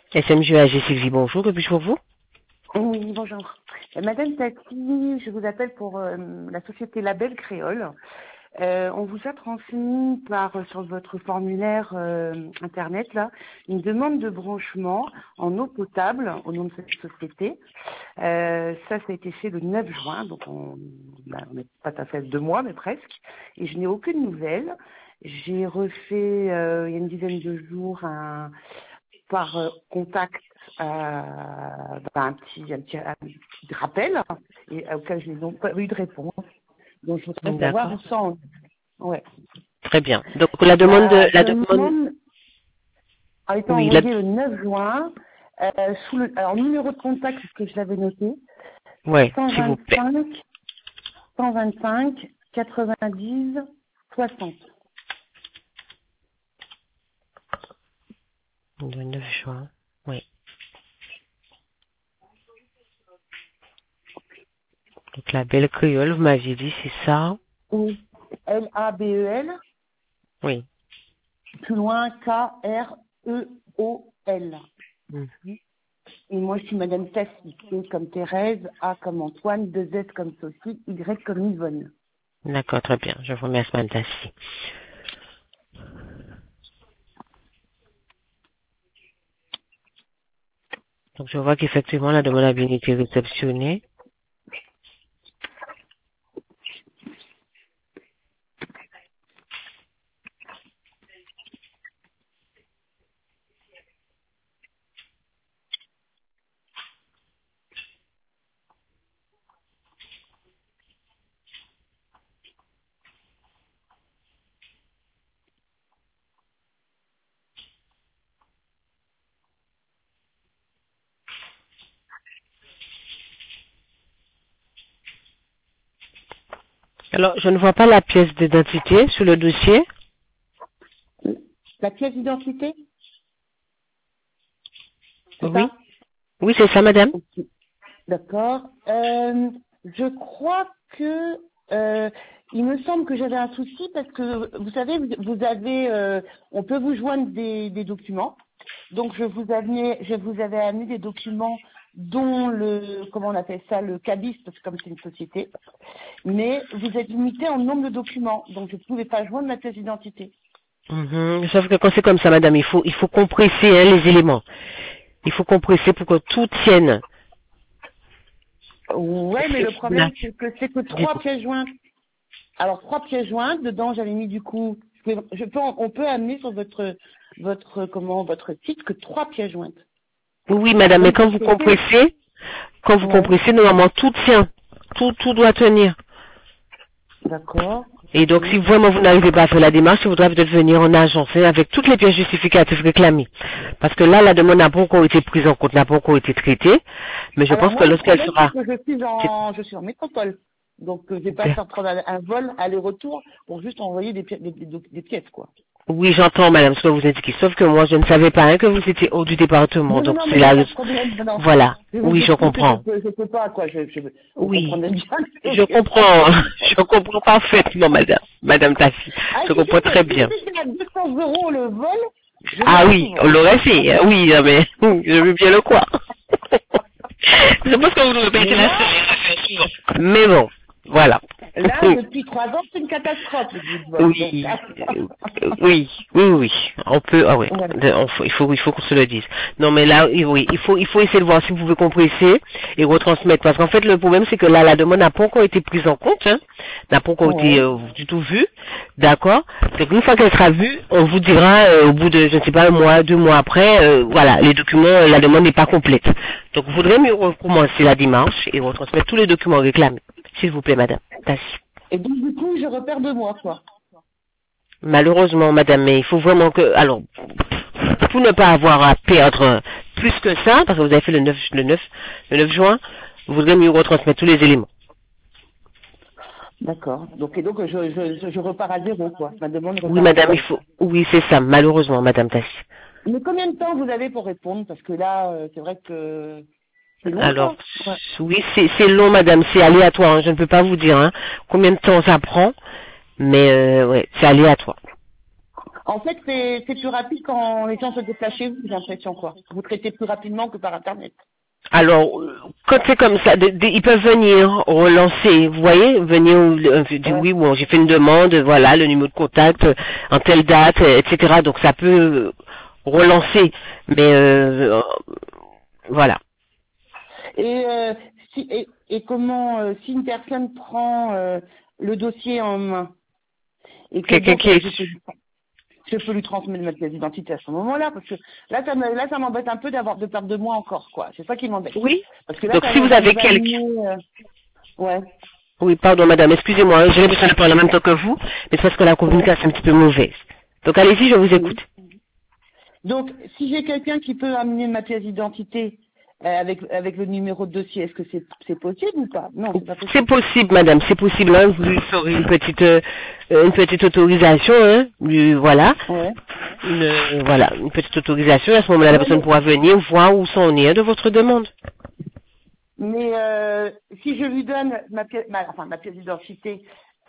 SMGAG Sylvie, bonjour, que puis-je pour vous? Oui, bonjour. Madame Tati, je vous appelle pour la société Label Créole. On vous a transmis sur votre formulaire internet là une demande de branchement en eau potable au nom de cette société. Ça a été fait le 9 juin, donc on n'est pas tout à fait 2 mois, mais presque. Et je n'ai aucune nouvelle. J'ai refait il y a une dizaine de jours par contact un petit rappel et auquel je n'ai pas eu de réponse. Donc je voudrais savoir où ça en est. Ouais. Très bien. Donc la demande a été envoyée le 9 juin sous le numéro de contact que je l'avais noté. Oui, s'il vous plaît. 125 90 60. Le 9 juin, oui. Donc la belle créole, vous m'aviez dit, c'est ça? Oui. Label. Oui. Plus loin, Kreol. Et moi, je suis Madame Tassi. T comme Thérèse, A comme Antoine, 2 S comme Sophie, Y comme Yvonne. D'accord, très bien. Je vous remercie, Madame Tassi. Donc je vois qu'effectivement la demande a bien été réceptionnée. Alors, je ne vois pas la pièce d'identité sur le dossier. La pièce d'identité? Oui. Oui, c'est ça, madame. Okay. D'accord. Je crois que il me semble que j'avais un souci parce que vous savez, vous avez, on peut vous joindre des documents. Donc je vous avais amené des documents dont comment on appelle ça, le cabis, parce que comme c'est une société. Mais vous êtes limité en nombre de documents, donc je ne pouvais pas joindre ma pièce d'identité. Sauf que quand c'est comme ça, madame, il faut compresser les éléments. Il faut compresser pour que tout tienne. Ouais, mais le problème c'est que 3 pièces jointes. Alors 3 pièces jointes, dedans j'avais mis du coup, on peut amener sur votre site que 3 pièces jointes. Oui, madame, mais quand vous compressez, normalement tout tient, tout doit tenir. D'accord. Et donc, si vraiment vous n'arrivez pas à faire la démarche, il faudra peut-être venir en agence avec toutes les pièces justificatives réclamées. Parce que là, la demande n'a pas encore été prise en compte, n'a pas encore été traitée. Mais je pense que lorsqu'elle sera... Je suis en métropole. Donc, je vais pas faire prendre un vol aller-retour pour juste envoyer des pièces, quoi. Oui, j'entends, madame, ce que vous indiquez. Sauf que moi, je ne savais pas que vous étiez hors du département. Donc, c'est là... Voilà. Oui, je comprends. Je peux pas, quoi. Oui. Je comprends. Je comprends parfaitement, madame Tassi. Je comprends très bien. Si c'était à 200 € le vol... Ah oui, on l'aurait fait. Oui, mais je veux bien le croire. Je pense que vous n'aurez pas été la seule. Mais bon, voilà. Là, depuis 3 ans, c'est une catastrophe. Oui. On peut, il faut qu'on se le dise. Non, mais là, oui, il faut essayer de voir si vous pouvez compresser et retransmettre. Parce qu'en fait, le problème, c'est que là, la demande n'a pas encore été prise en compte, n'a pas encore été du tout vue. D'accord? Donc, une fois qu'elle sera vue, on vous dira, au bout de, je ne sais pas, 1 mois, 2 mois après, voilà, les documents, la demande n'est pas complète. Donc, vous voudrez mieux recommencer la démarche et retransmettre tous les documents réclamés. S'il vous plaît, madame Tassi. Et donc, du coup, je repère 2 mois, quoi. Malheureusement, madame, mais il faut vraiment que... Alors, pour ne pas avoir à perdre plus que ça, parce que vous avez fait le 9 juin, vous voudrez mieux retransmettre tous les éléments. D'accord. Donc je repars à 0, quoi. Ma demande repart. Oui, madame, il faut... Oui, c'est ça, malheureusement, madame Tassi. Mais combien de temps vous avez pour répondre? Parce que là, c'est vrai que... Long, alors, oui, c'est long, madame, c'est aléatoire, hein, je ne peux pas vous dire combien de temps ça prend, mais ouais, c'est aléatoire. En fait, c'est plus rapide quand les gens se déplacent chez vous, j'ai l'impression, quoi. Vous traitez plus rapidement que par Internet. Alors, quand c'est comme ça, ils peuvent venir relancer, vous voyez, venir dire Ouais. oui, bon, j'ai fait une demande, voilà, le numéro de contact, en telle date, etc. Donc ça peut relancer, mais voilà. Et, et comment, si une personne prend le dossier en main, et que Quelqu'un donc qui est... je peux lui transmettre ma pièce d'identité à ce moment-là, parce que là, ça m'embête un peu de perdre de moi encore, quoi. C'est ça qui m'embête. Oui. Parce que là, Donc si vous ça avez nous a quelqu'un... amené, ouais. Oui, pardon madame, excusez-moi, j'ai l'impression de parler en même temps que vous, mais c'est parce que la Ouais. communication est un petit peu mauvaise. Donc allez-y, je vous Oui. écoute. Donc, si j'ai quelqu'un qui peut amener ma pièce d'identité avec le numéro de dossier, est-ce que c'est possible ou pas? Non, c'est pas C'est possible. possible, madame, c'est possible. Hein, vous aurez une petite autorisation, hein, voilà. Ouais. Voilà, une petite autorisation. À ce moment-là, la Ouais, personne pourra venir voir où s'en est de votre demande. mais si je lui donne ma pièce d'identité,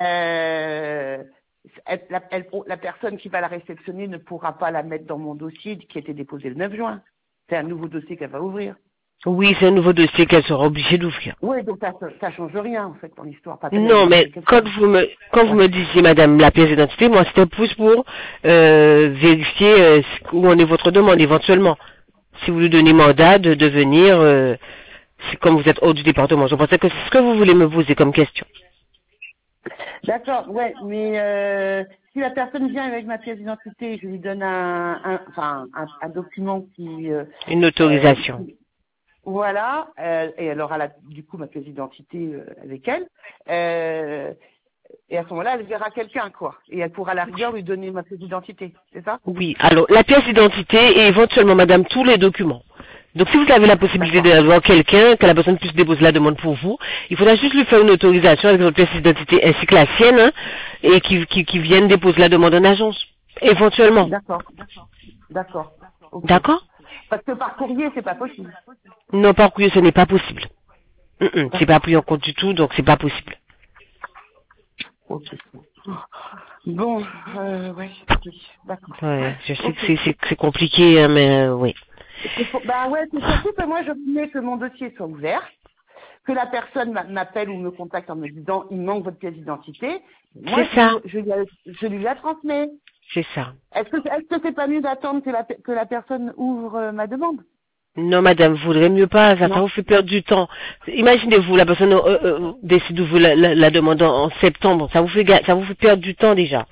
la personne qui va la réceptionner ne pourra pas la mettre dans mon dossier qui a été déposé le 9 juin. C'est un nouveau dossier qu'elle va ouvrir. Oui, c'est un nouveau dossier qu'elle sera obligée d'ouvrir. Oui, donc ça change rien en fait dans l'histoire. Pas peine Non, d'aller mais demander quelqu'un. quand vous me disiez, madame, la pièce d'identité, moi, c'était plus pour vérifier où en est votre demande, éventuellement. Si vous lui donnez mandat de venir, c'est comme vous êtes hors du département. Je pensais que c'est ce que vous voulez me poser comme question. D'accord, ouais, mais si la personne vient avec ma pièce d'identité, je lui donne un document Une autorisation. voilà, et elle aura du coup ma pièce d'identité avec elle. Et à ce moment-là, elle verra quelqu'un, quoi. Et elle pourra à la rigueur lui donner ma pièce d'identité, c'est ça? Oui, alors la pièce d'identité et éventuellement, madame, tous les documents. Donc si vous avez la possibilité D'accord. d'avoir quelqu'un, que la personne puisse déposer la demande pour vous, il faudra juste lui faire une autorisation avec votre pièce d'identité ainsi que la sienne, hein, et qui vienne déposer la demande en agence, éventuellement. D'accord. D'accord. Ok. D'accord? Parce que par courrier, c'est pas possible. Non, par contre, ce n'est pas possible. C'est pas pris en compte du tout, donc c'est pas possible. Ok. Bon, ouais, oui, d'accord. Ouais, je sais Ok. que c'est compliqué, hein, mais oui. Bah ouais, c'est surtout que moi, je voulais que mon dossier soit ouvert, que la personne m'appelle ou me contacte en me disant il manque votre pièce d'identité. Moi, C'est ça, je lui la transmets. c'est ça. Est-ce que c'est pas mieux d'attendre que la personne ouvre ma demande? Non, madame, vous voudrez mieux pas, ça Non. vous fait perdre du temps. Imaginez-vous, la personne décide d'ouvrir la demande en septembre, ça vous fait perdre du temps déjà.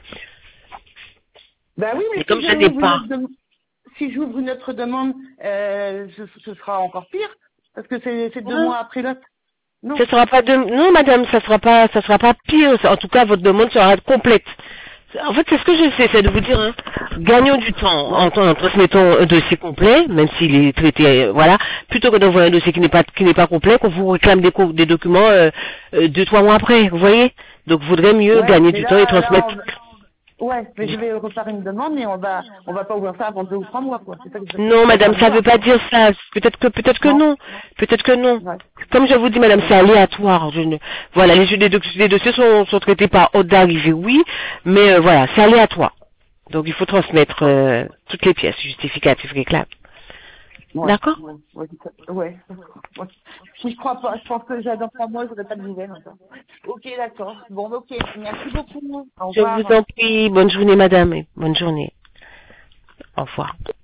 Ben oui, mais Et comme je n'ai pas, si j'ouvre une autre demande, ce sera encore pire, parce que c'est 2 mois non, après l'autre. Non. non, madame, ça sera pas pire. En tout cas, votre demande sera complète. En fait, c'est ce que j'essaie c'est de vous dire, hein. Gagnons du temps Ouais. en transmettant un dossier complet, même s'il est traité, voilà, plutôt que d'envoyer un dossier qui n'est pas complet, qu'on vous réclame des documents 2-3 mois après, vous voyez. Donc, vaudrait mieux Ouais, gagner mais du temps et transmettre. ouais, mais je vais refaire une demande, mais on va pas ouvrir ça avant 2 ou 3 mois, quoi. C'est ça que Non, je veux pas madame, ça veut vouloir. pas dire ça. Peut-être que Non. non. Peut-être que non. Ouais. Comme je vous dis, madame, c'est aléatoire. Voilà, les dossiers sont traités par ordre d'arrivée, oui, mais voilà, c'est aléatoire. Donc il faut transmettre toutes les pièces justificatives réclames. Ouais. D'accord? Ouais. Ouais. Si je crois pas, je pense que dans 3 mois, j'aurai pas de nouvelles encore. Ok, d'accord. Bon, ok. Merci beaucoup. Au Je vous revoir. en prie. Bonne journée, madame. Et bonne journée. Au revoir.